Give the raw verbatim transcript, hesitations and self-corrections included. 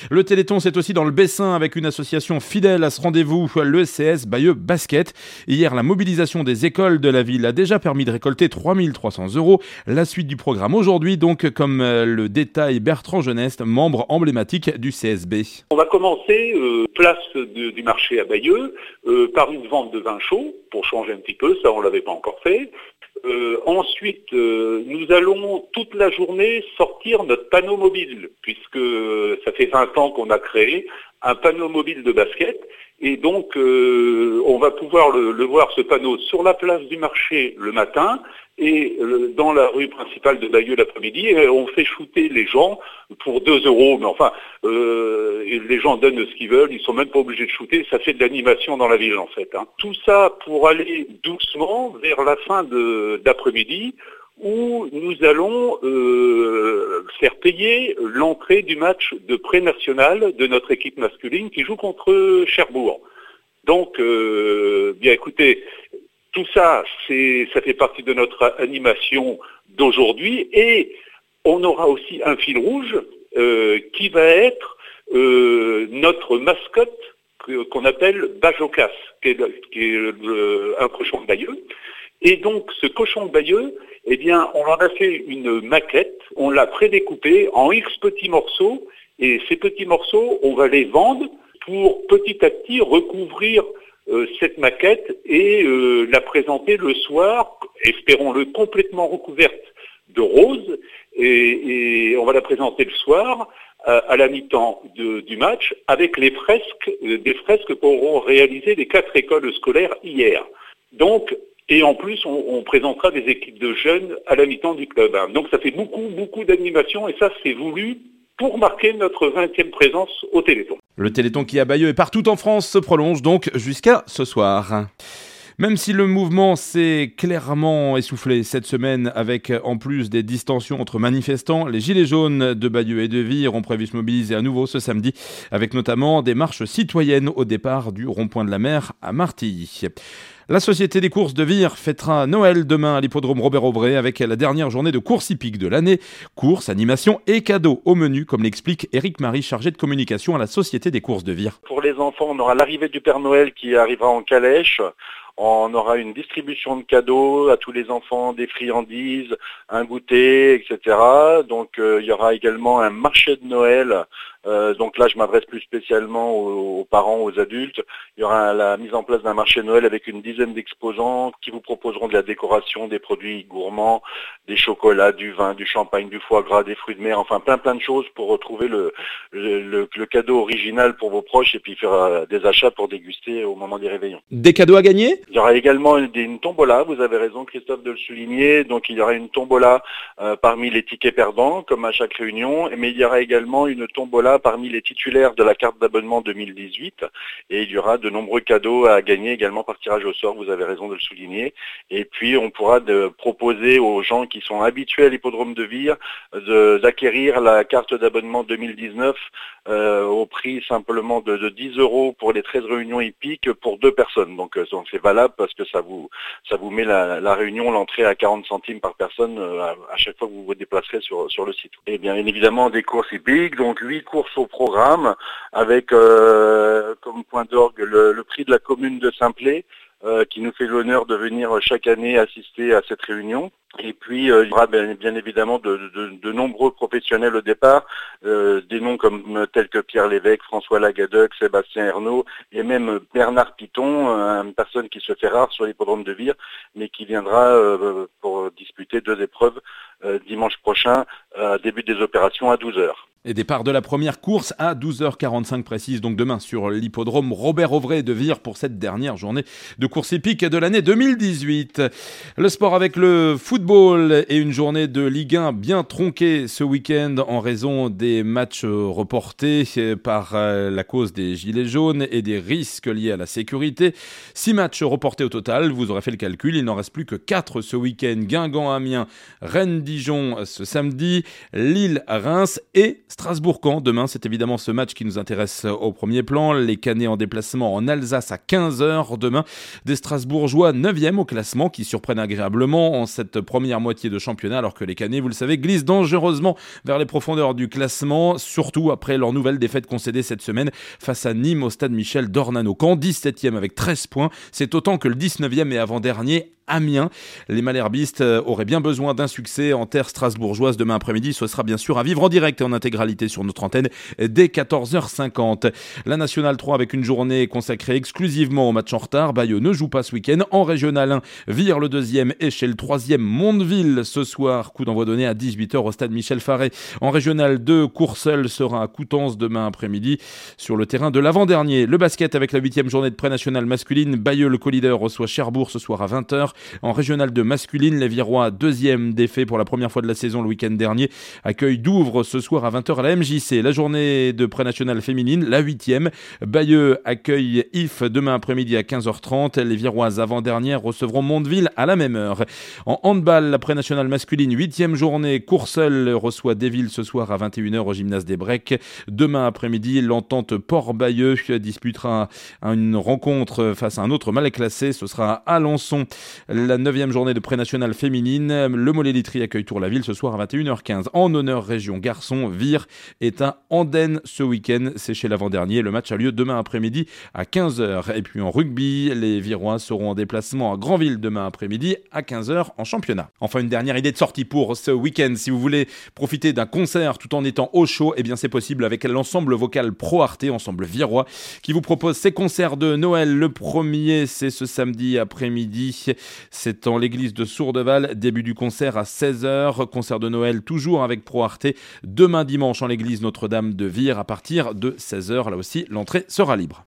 Le Téléthon, c'est aussi dans le Bessin avec une association fidèle à ce rendez-vous, le C S Bayeux Basket. Hier, la mobilisation des écoles de la ville a déjà permis de récolter trois mille trois cents euros. La suite du programme aujourd'hui, donc, comme le détaille Bertrand Geneste, membre emblématique du C S B. On va commencer euh, place de, du marché à Bayeux euh, par une vente de vin chaud, pour changer un petit peu, ça on l'avait pas encore fait. Euh, ensuite, euh, nous allons toute la journée sortir notre panneau mobile, puisque ça fait vingt ans qu'on a créé un panneau mobile de basket. Et donc, euh, on va pouvoir le, le voir, ce panneau, sur la place du marché le matin et euh, dans la rue principale de Bayeux l'après-midi. Et on fait shooter les gens pour deux euros. Mais enfin, euh, les gens donnent ce qu'ils veulent. Ils sont même pas obligés de shooter. Ça fait de l'animation dans la ville, en fait. Hein. Tout ça pour aller doucement vers la fin de, d'après-midi, où nous allons euh, faire payer l'entrée du match de pré-national de notre équipe masculine qui joue contre Cherbourg. Donc, euh, bien écoutez, tout ça, c'est, ça fait partie de notre animation d'aujourd'hui et on aura aussi un fil rouge euh, qui va être euh, notre mascotte que, qu'on appelle Bajocas, qui est, qui est le, un cochon de Bayeux. Et donc, ce cochon de Bayeux, eh bien, on en a fait une maquette, on l'a prédécoupé en X petits morceaux, et ces petits morceaux, on va les vendre pour petit à petit recouvrir euh, cette maquette et euh, la présenter le soir, espérons-le complètement recouverte de rose, et, et on va la présenter le soir à, à la mi-temps de, du match avec les fresques, euh, des fresques qu'auront réalisées les quatre écoles scolaires hier. Donc, et en plus, on, on présentera des équipes de jeunes à la mi-temps du club. Donc ça fait beaucoup, beaucoup d'animation et ça, c'est voulu pour marquer notre vingtième présence au Téléthon. Le Téléthon qui à Bayeux et partout en France se prolonge donc jusqu'à ce soir. Même si le mouvement s'est clairement essoufflé cette semaine avec en plus des distensions entre manifestants, les Gilets jaunes de Bayeux et de Vire ont prévu se mobiliser à nouveau ce samedi avec notamment des marches citoyennes au départ du rond-point de la Mer à Martilly. La Société des courses de Vire fêtera Noël demain à l'hippodrome Robert-Aubray avec la dernière journée de course hippique de l'année. Courses, animation et cadeaux au menu, comme l'explique Éric Marie, chargé de communication à la Société des courses de Vire. Pour les enfants, on aura l'arrivée du Père Noël qui arrivera en calèche. On aura une distribution de cadeaux à tous les enfants, des friandises, un goûter, et cetera. Donc euh, il y aura également un marché de Noël. Euh, donc là, je m'adresse plus spécialement aux, aux parents, aux adultes. Il y aura la mise en place d'un marché de Noël avec une dizaine d'exposants qui vous proposeront de la décoration, des produits gourmands, des chocolats, du vin, du champagne, du foie gras, des fruits de mer, enfin plein plein de choses pour retrouver le, le, le, le cadeau original pour vos proches et puis faire euh, des achats pour déguster au moment des réveillons. Des cadeaux à gagner ? Il y aura également une, une tombola, vous avez raison Christophe de le souligner, donc il y aura une tombola euh, parmi les tickets perdants, comme à chaque réunion, mais il y aura également une tombola parmi les titulaires de la carte d'abonnement deux mille dix-huit, et il y aura de nombreux cadeaux à gagner également par tirage au sort, vous avez raison de le souligner, et puis on pourra de proposer aux gens qui sont habitués à l'hippodrome de Vire de, d'acquérir la carte d'abonnement deux mille dix-neuf euh, au prix simplement de, de dix euros pour les treize réunions hippiques pour deux personnes, donc, euh, donc c'est valable parce que ça vous ça vous met la, la réunion, l'entrée à quarante centimes par personne euh, à, à chaque fois que vous vous déplacerez sur, sur le site. Et bien évidemment des courses hippiques, donc huit courses au programme avec euh, comme point d'orgue le, le prix de la commune de Saint-Plé euh, qui nous fait l'honneur de venir chaque année assister à cette réunion. Et puis euh, il y aura bien, bien évidemment de, de, de nombreux professionnels au départ, euh, des noms comme tels que Pierre Lévesque, François Lagadec, Sébastien Ernaud et même Bernard Piton, une personne qui se fait rare sur l'hippodrome de Vire, mais qui viendra euh, pour disputer deux épreuves euh, dimanche prochain, euh, début des opérations à douze heures. Et départ de la première course à douze heures quarante-cinq précise, donc demain sur l'hippodrome Robert-Aubray de Vire pour cette dernière journée de course hippique de l'année deux mille dix-huit. Le sport avec le football et une journée de Ligue un bien tronquée ce week-end en raison des matchs reportés par la cause des gilets jaunes et des risques liés à la sécurité. Six matchs reportés au total, vous aurez fait le calcul, il n'en reste plus que quatre ce week-end. Guingamp-Amiens, Rennes-Dijon ce samedi, Lille-Reims et Strasbourg-Caen. Demain, c'est évidemment ce match qui nous intéresse au premier plan. Les Canets en déplacement en Alsace à quinze heures demain. Des Strasbourgeois neuvième au classement qui surprennent agréablement en cette première moitié de championnat, alors que les Canets, vous le savez, glissent dangereusement vers les profondeurs du classement, surtout après leur nouvelle défaite concédée cette semaine face à Nîmes au stade Michel Dornano. Caen, dix-septième avec treize points, c'est autant que le dix-neuvième et avant-dernier Amiens. Les Malherbistes auraient bien besoin d'un succès en terre strasbourgeoise demain après-midi. Ce sera bien sûr à vivre en direct et en intégralité sur notre antenne dès quatorze heures cinquante. La Nationale trois avec une journée consacrée exclusivement au match en retard. Bayeux ne joue pas ce week-end. En Régional un, Vire le deuxième et chez le troisième Mondeville ce soir. Coup d'envoi donné à dix-huit heures au stade Michel Farré. En Régional deux, Courseulles sera à Coutances demain après-midi sur le terrain de l'avant-dernier. Le basket avec la huitième journée de pré-nationale masculine. Bayeux le co-leader reçoit Cherbourg ce soir à vingt heures. En Régional deux masculine, les Virois, deuxième défait pour la première fois de la saison le week-end dernier, accueille Douvres ce soir à vingt heures à la M J C. La journée de pré-nationale féminine, la huitième. Bayeux accueille If demain après-midi à quinze heures trente. Les Viroises avant-dernières recevront Mondeville à la même heure. En handball, la pré-nationale masculine, huitième journée, Courseulles reçoit Desvilles ce soir à vingt et une heures au gymnase des Brecs. Demain après-midi, l'entente Port-Bayeux disputera une rencontre face à un autre mal classé. Ce sera à Alençon. La neuvième journée de pré-nationale féminine, le Mollet-Litry accueille Tour-la-Ville ce soir à vingt et une heures quinze. En honneur région garçon, Vire est à Andenne ce week-end, c'est chez l'avant-dernier. Le match a lieu demain après-midi à quinze heures. Et puis en rugby, les Virois seront en déplacement à Granville demain après-midi à quinze heures en championnat. Enfin, une dernière idée de sortie pour ce week-end. Si vous voulez profiter d'un concert tout en étant au chaud, eh bien c'est possible avec l'ensemble vocal Pro Arte, ensemble virois, qui vous propose ses concerts de Noël. Le premier, c'est ce samedi après-midi. C'est en l'église de Sourdeval, début du concert à seize heures, concert de Noël toujours avec Pro Arte. Demain dimanche en l'église Notre-Dame de Vire à partir de seize heures, là aussi l'entrée sera libre.